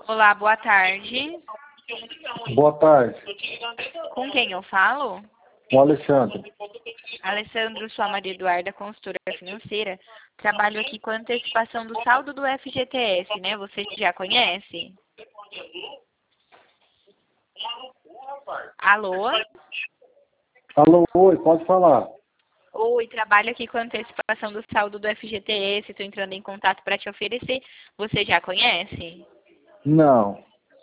Olá, boa tarde. Boa tarde, Com quem eu falo? o Alexandre. Alessandro, sou a Maria Eduarda, consultora financeira. Trabalho aqui com a antecipação do saldo do FGTS, né? Você já conhece? Alô? Alô, oi, pode falar. Oi, trabalho aqui com a antecipação do saldo do FGTS. Estou entrando em contato para te oferecer. Você já conhece? Não,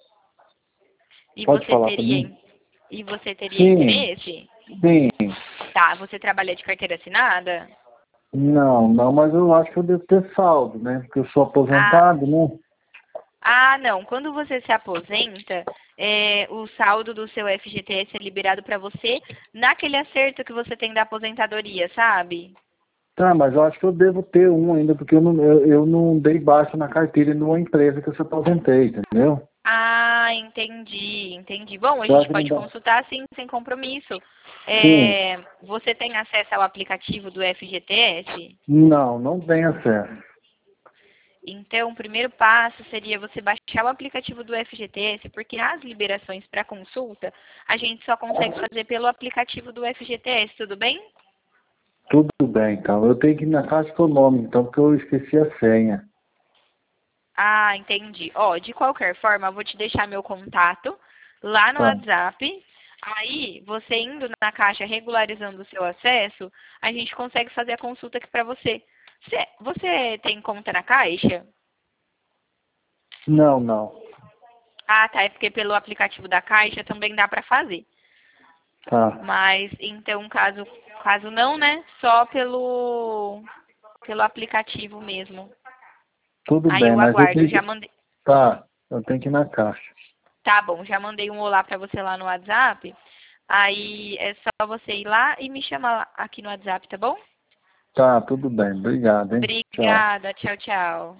E pode você falar para teria, mim? e você teria Sim, interesse? sim. Tá, você trabalha de carteira assinada? Não, mas eu acho que eu devo ter saldo, né? Porque eu sou Ah, aposentado, né? não. Quando você se aposenta, o saldo do seu FGTS é liberado para você naquele acerto que você tem da aposentadoria, sabe? Tá, mas eu acho que eu devo ter um ainda, porque eu não dei baixa na carteira de uma empresa que eu se aposentei, entendeu? Ah, entendi. Bom, a Eu gente acho que não pode dá. consultar sim, sem compromisso. Sim. Você tem acesso ao aplicativo do FGTS? Não tem acesso. Então, o primeiro passo seria você baixar o aplicativo do FGTS, porque as liberações para consulta a gente só consegue fazer pelo aplicativo do FGTS, tudo bem? Tudo bem, então. Eu tenho que ir na Caixa Econômica, então, porque eu esqueci a senha. Ah, entendi. Ó, de qualquer forma, eu vou te deixar meu contato lá no Tá. WhatsApp. Aí, você indo na caixa, regularizando o seu acesso, a gente consegue fazer a consulta aqui para você. Você tem conta na caixa? Não. Ah, tá. É porque pelo aplicativo da caixa também dá para fazer. Tá. Mas, então, caso não, né? Só pelo aplicativo mesmo. Tudo Aí bem, eu mas eu aguardo. tenho Já que. mandei. Tá, eu tenho que ir na Caixa. Tá bom, já mandei um olá pra você lá no WhatsApp. Aí é só você ir lá e me chamar aqui no WhatsApp, tá bom? Tá, tudo bem. Obrigado, hein? Tchau. Obrigada, tchau, tchau.